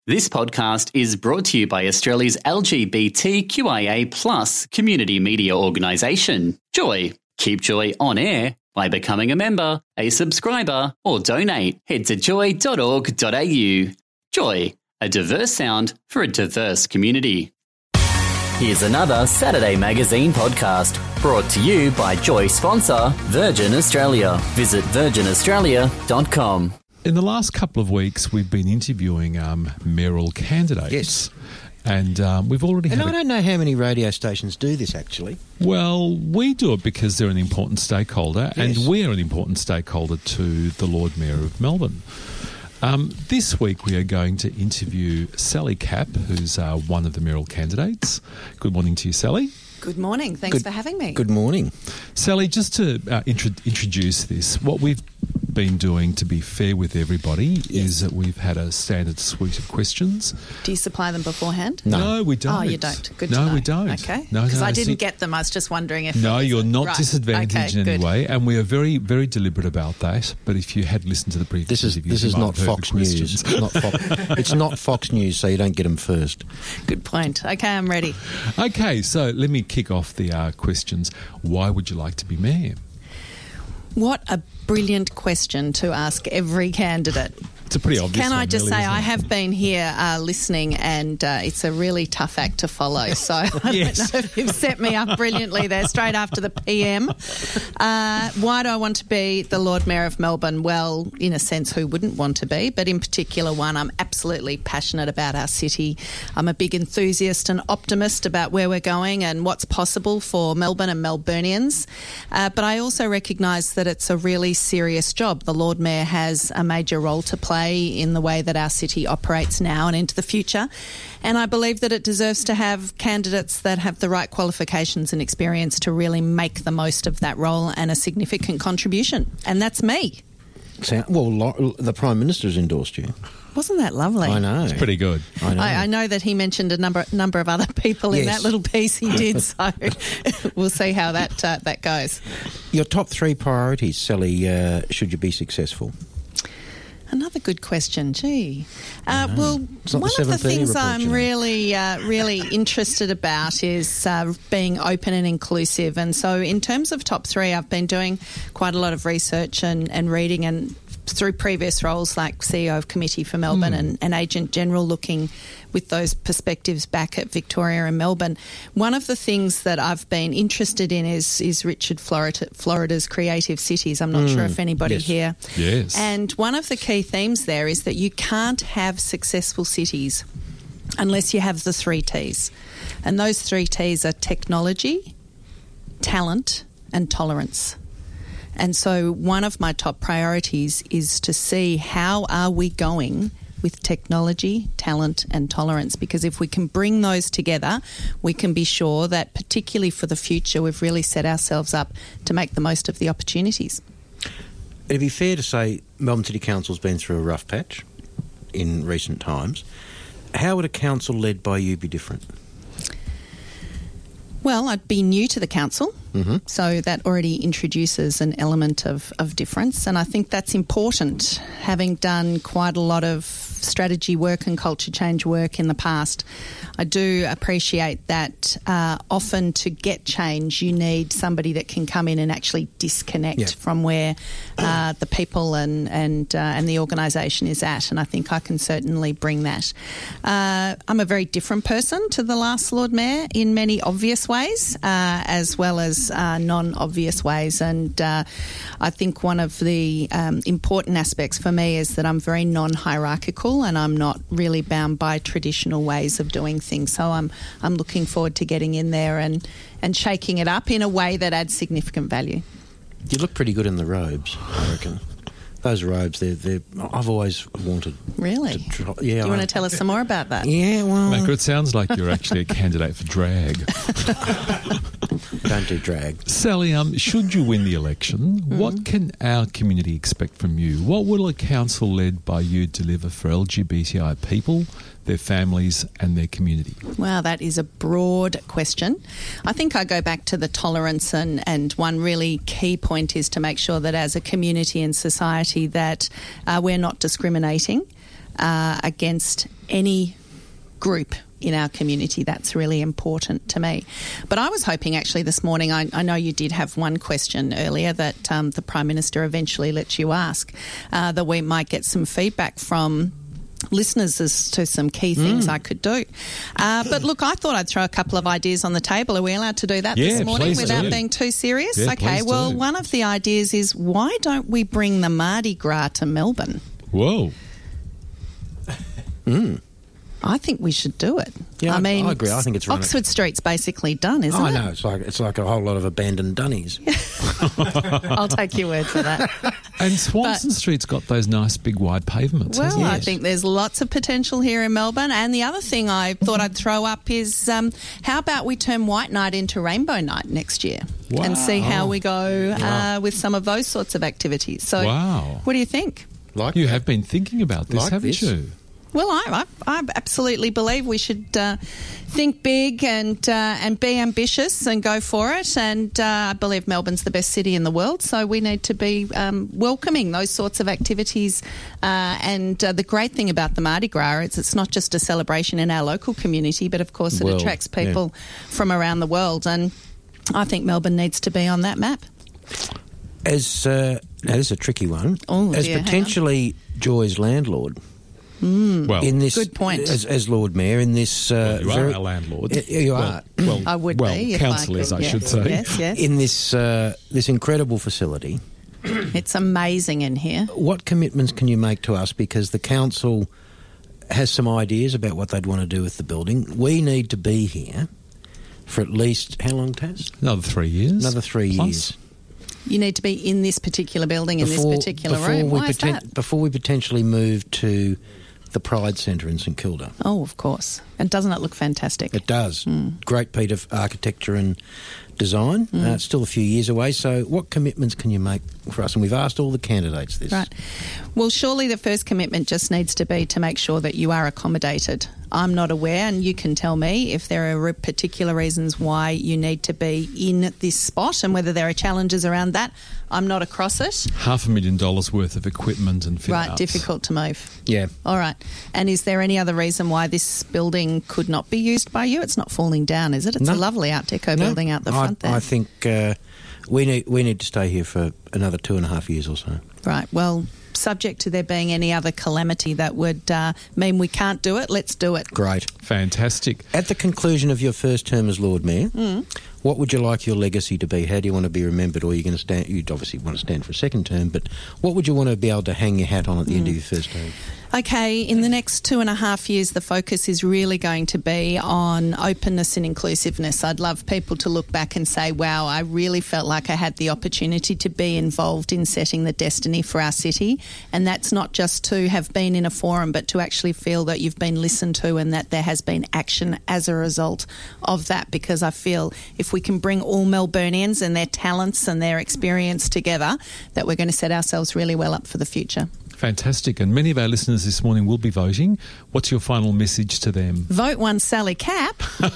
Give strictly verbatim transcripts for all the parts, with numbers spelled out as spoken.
This podcast is brought to you by Australia's L G B T Q I A plus community media organisation, Joy. Keep Joy on air by becoming a member, a subscriber, or donate. Head to joy dot org dot a u. Joy, a diverse sound for a diverse community. Here's another Saturday Magazine podcast brought to you by Joy sponsor Virgin Australia. Visit virgin australia dot com. In the last couple of weeks, we've been interviewing um, mayoral candidates. Yes. And um, we've already and had... I a, don't know how many radio stations do this, actually. Well, we do it because they're an important stakeholder, Yes. and we're an important stakeholder to the Lord Mayor of Melbourne. Um, this week, we are going to interview Sally Capp, who's uh, one of the mayoral candidates. Good morning to you, Sally. Good morning. Thanks Good- for having me. Good morning. Sally, just to uh, intro- introduce this, what we've been doing to be fair with everybody is that we've had a standard suite of questions. Do you supply them beforehand? No, we don't. Oh, you don't. Good no, to know. we don't. Okay. No, Because no, I see- didn't get them. I was just wondering if... No, it was you're a- not right. disadvantaged Okay, in any good. way, and we are very, very deliberate about that. But if you had listened to the previous This is interviews, this is you might not have heard Fox the News. questions. Not Fox, it's not Fox News, so you don't get them first. Good point. Okay, I'm ready. Okay, so let me kick off the uh, questions. Why would you like to be mayor? What a brilliant question to ask every candidate. It's a pretty obvious Can I one, just really, say isn't I it? have been here uh, listening, and uh, it's a really tough act to follow. So I Yes. don't know if you've set me up brilliantly there, straight after the P M. Uh, why do I want to be the Lord Mayor of Melbourne? Well, in a sense, who wouldn't want to be? But in particular, one, I'm absolutely passionate about our city. I'm a big enthusiast and optimist about where we're going and what's possible for Melbourne and Melburnians. Uh, but I also recognise that it's a really serious job. The Lord Mayor has a major role to play in the way that our city operates now and into the future. And I believe that it deserves to have candidates that have the right qualifications and experience to really make the most of that role and a significant contribution. And that's me. So, well, lo- the Prime Minister's endorsed you. Wasn't that lovely? I know. It's pretty good. I know. I, I know that he mentioned a number number of other people in Yes. that little piece he did, so we'll see how that uh, that goes. Your top three priorities, Sally, uh, should you be successful? Another good question. Gee, uh, well, It's not the one of the seven thirty things report, I'm you know. really, uh, really interested about is uh, being open and inclusive. And so, in terms of top three, I've been doing quite a lot of research and, and reading, and through previous roles like C E O of Committee for Melbourne and, and Agent General, looking with those perspectives back at Victoria and Melbourne. One of the things that I've been interested in is is Richard Florida, Florida's Creative Cities. I'm not sure if anybody Yes. here. Yes. And one of the key themes there is that you can't have successful cities unless you have the three T's. And those three T's are technology, talent, and tolerance. And so one of my top priorities is to see how are we going with technology, talent and tolerance, because if we can bring those together, we can be sure that particularly for the future, we've really set ourselves up to make the most of the opportunities. It'd be fair to say Melbourne City Council's been through a rough patch in recent times. How would a council led by you be different? Well, I'd be new to the council, Mm-hmm. so that already introduces an element of, of difference, and I think that's important. Having done quite a lot of strategy work and culture change work in the past, I do appreciate that uh, often to get change you need somebody that can come in and actually disconnect Yeah. from where uh, the people and and uh, and the organisation is at, and I think I can certainly bring that. Uh, I'm a very different person to the last Lord Mayor in many obvious ways, uh, as well as uh, non-obvious ways, and uh, I think one of the um, important aspects for me is that I'm very non-hierarchical and I'm not really bound by traditional ways of doing things. So I'm I'm looking forward to getting in there and, and shaking it up in a way that adds significant value. You look pretty good in the robes, I reckon. Those robes, they're, they're, I've always wanted Really? to try. Do Yeah, you want I- to tell us some more about that? Yeah, well, Mako, it sounds like you're actually a candidate for drag. don't do drag. Sally, um, should you win the election, Mm-hmm. what can our community expect from you? What will a council led by you deliver for L G B T I people, their families and their community? Wow, that is a broad question. I think I go back to the tolerance, and, and one really key point is to make sure that as a community and society that uh, we're not discriminating uh, against any group in our community. That's really important to me. But I was hoping actually this morning, I, I know you did have one question earlier that um, the Prime Minister eventually let you ask, uh, that we might get some feedback from listeners as to some key things mm. I could do. Uh, but look, I thought I'd throw a couple of ideas on the table. Are we allowed to do that yeah, this morning without do. being too serious? Yeah, okay, well, do. one of the ideas is why don't we bring the Mardi Gras to Melbourne? Whoa. Mm. I think we should do it. Yeah, I mean, I agree. I think it's running. Oxford Street's basically done, isn't oh, it? I know. It's like it's like a whole lot of abandoned dunnies. I'll take your word for that. And Swanson but, Street's got those nice big wide pavements. Well, hasn't it? I think there's lots of potential here in Melbourne. And the other thing I thought I'd throw up is um, how about we turn White Night into Rainbow Night next year wow. and see how we go wow. uh, with some of those sorts of activities. So, wow. what do you think? Like you that. have been thinking about this, like haven't this. you? Well, I, I, I absolutely believe we should uh, think big and uh, and be ambitious and go for it. And uh, I believe Melbourne's the best city in the world, so we need to be um, welcoming those sorts of activities. Uh, and uh, the great thing about the Mardi Gras is it's not just a celebration in our local community, but of course it World, attracts people yeah. from around the world. And I think Melbourne needs to be on that map. As uh, now, this is a tricky one. Oh, as dear, potentially Joy's landlord. Mm. Well, in this, good point. As, as Lord Mayor, in this, uh, well, you very, are our landlord. Uh, you well, are. Well, I would well, be. councillors, I, I, could, should yes, say. Yes, yes. In this uh, this incredible facility. It's amazing in here. What commitments can you make to us? Because the council has some ideas about what they'd want to do with the building. We need to be here for at least how long, Taz? Another three years. Another three plus. years. You need to be in this particular building, Before- in this particular before room. we Why is poten- that? Before we potentially move to the Pride Centre in St Kilda. Oh, of course. And doesn't it look fantastic? It does. Mm. Great feat of architecture and design. Mm. Uh, it's still a few years away. So what commitments can you make for us? And we've asked all the candidates this. Right. Well, surely the first commitment just needs to be to make sure that you are accommodated. I'm not aware, and you can tell me if there are particular reasons why you need to be in this spot and whether there are challenges around that. I'm not across it. Half a million dollars worth of equipment and fit Right, outs. difficult to move. Yeah. All right. And is there any other reason why this building could not be used by you? It's not falling down, is it? It's No. a lovely Art Deco No, building out the I, front there. I think uh, we need we need to stay here for another two and a half years or so. Right. Well, subject to there being any other calamity that would uh, mean we can't do it, let's do it. Great. Fantastic. At the conclusion of your first term as Lord Mayor, Mm. what would you like your legacy to be? How do you want to be remembered? Or are you going to stand? You'd obviously want to stand for a second term, but what would you want to be able to hang your hat on at the Mm. end of your first term? Okay, in the next two and a half years, the focus is really going to be on openness and inclusiveness. I'd love people to look back and say, wow, I really felt like I had the opportunity to be involved in setting the destiny for our city. And that's not just to have been in a forum, but to actually feel that you've been listened to and that there has been action as a result of that. Because I feel if we can bring all Melburnians and their talents and their experience together, that we're going to set ourselves really well up for the future. Fantastic. And many of our listeners this morning will be voting. What's your final message to them? Vote one Sally Cap.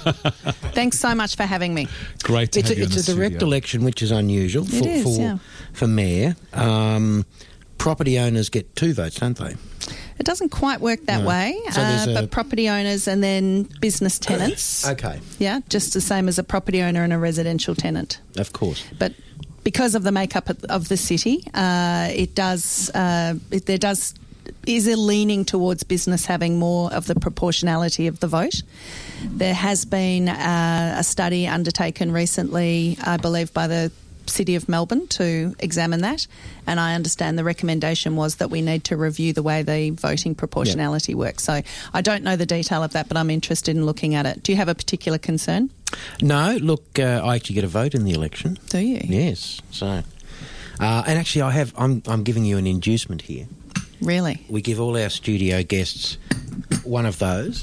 Thanks so much for having me. Great to It's have a, you in it's the a direct studio. election, which is unusual It for is, for, yeah. for mayor. Um, property owners get two votes, don't they? It doesn't quite work that No. way, So there's uh, a- but property owners and then business tenants. Okay, Yeah, just the same as a property owner and a residential tenant. of course. But because of the makeup of, of the city, uh, it does uh, it, there does is a leaning towards business having more of the proportionality of the vote. There has been uh, a study undertaken recently, I believe, by the City of Melbourne to examine that, and I understand the recommendation was that we need to review the way the voting proportionality works. So I don't know the detail of that, but I'm interested in looking at it. Do you have a particular concern? No, look, uh, I actually get a vote in the election. Do you? Yes, so uh, and actually, I have. I'm I'm giving you an inducement here. Really? We give all our studio guests one of those.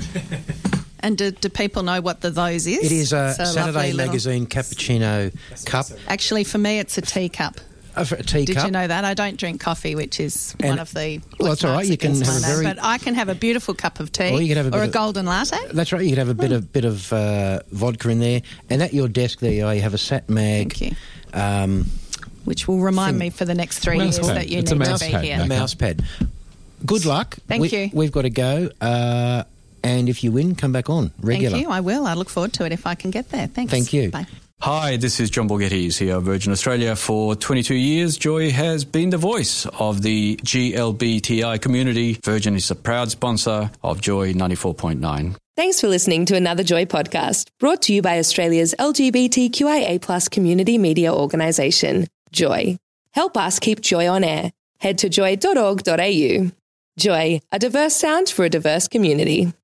And do, do people know what the those is? It is a So Saturday lovely little- Magazine cappuccino cup, Actually, for me, it's a teacup. a, a teacup. Did you know that? I don't drink coffee, which is And- one of the... Well, that's all right. marks You can against have my a name, very- But I can have a beautiful cup of tea Or you can have a or bit a of- golden latte. That's right. You could have a bit of bit of uh, vodka in there, and at your desk there you are. You have a sat mag. Thank you. Um, Which will remind Thing- me for the next three Mouse years pad. that you It's a need to mouse be pad, here. no? a Okay. mouse pad. Good luck. Thank we, you. We've got to go. Uh, and if you win, come back on regular. Thank you. I will. I look forward to it if I can get there. Thanks. Thank you. Bye. Hi, this is John Borghettis here at Virgin Australia. For twenty-two years, Joy has been the voice of the G L B T I community. Virgin is a proud sponsor of Joy ninety-four point nine. Thanks for listening to another Joy podcast, brought to you by Australia's L G B T Q I A plus community media organisation, Joy. Help us keep Joy on air. Head to joy dot org dot a u. Joy, a diverse sound for a diverse community.